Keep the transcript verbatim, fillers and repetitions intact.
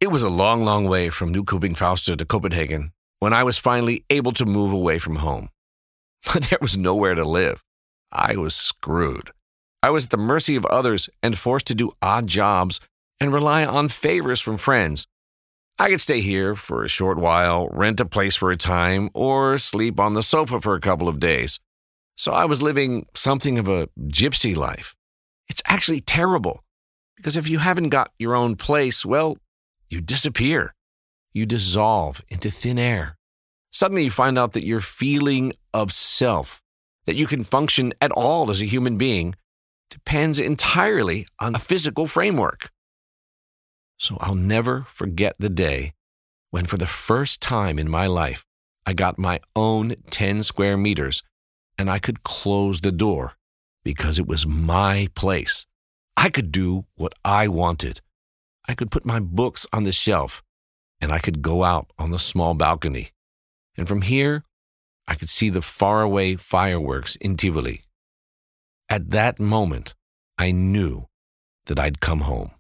It was a long, long way from Nykøbing Falster to Copenhagen when I was finally able to move away from home. But there was nowhere to live. I was screwed. I was at the mercy of others and forced to do odd jobs and rely on favors from friends. I could stay here for a short while, rent a place for a time, or sleep on the sofa for a couple of days. So I was living something of a gypsy life. It's actually terrible, because if you haven't got your own place, well, you disappear. You dissolve into thin air. Suddenly you find out that your feeling of self, that you can function at all as a human being, depends entirely on a physical framework. So I'll never forget the day when, for the first time in my life, I got my own ten square meters and I could close the door because it was my place. I could do what I wanted. I could put my books on the shelf and I could go out on the small balcony. And from here, I could see the faraway fireworks in Tivoli. At that moment, I knew that I'd come home.